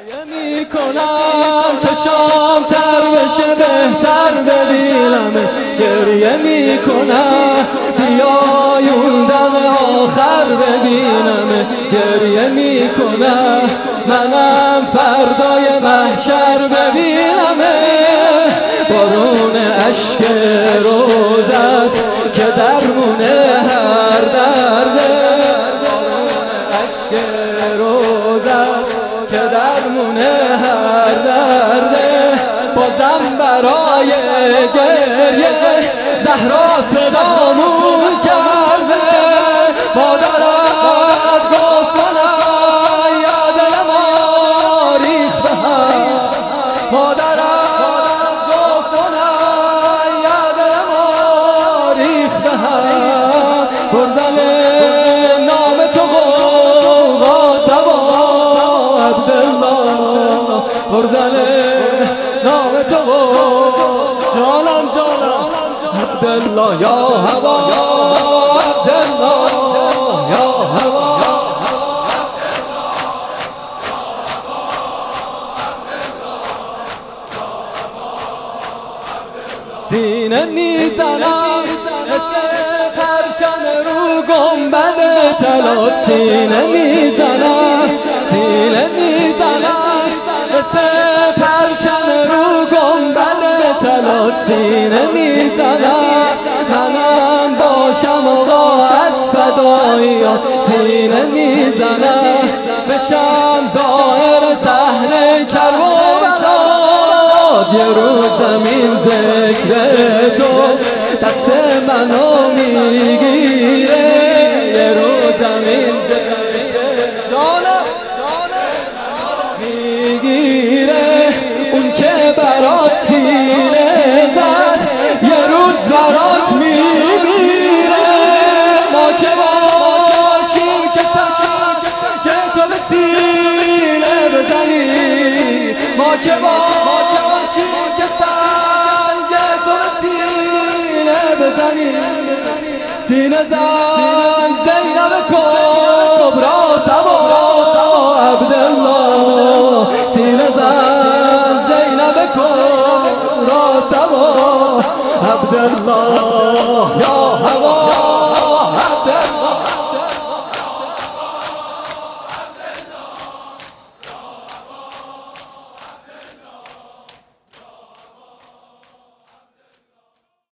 میکنم چشام تر بشه بهتر ببینم، گریه میکنم بیای اون دم آخر ببینم، گریه میکنم منم فردای محشر ببینم. بارون اشک روز است که درمونه هر درده، بارون اشک روز است که درمونه هر درده. بازم برای گریه زهرا صدامون کرده، مادرت گفت منم یا دل ما ریخت به هم، مادرت گفت منم یا دل ما ریخت به هم. بردن نام تو غوغا صبا عبدالله، بردن نام تو جانم جانم عبدالله، یا هوا عبدالله، یا هوا سینه میزنم مثل پرچم رو گنبد طلات، سینه میزنم سینه میزنم مثل پرچم رو گنبد طلات، سینه میزنم منم باشم آقا از فداییان، سینه میزنم بشم ظاهر صحنه کربلا. یه روز زمین ذکر تو دست منو میگیره، یه روز زمین ذکر جانم میگیره، اون که برات سینه زد یه روز برات میمیره. ما که باشیم که تو به سینه بزنی، ما که باشیم که سنگ تو به سینه بزنی، سینه زن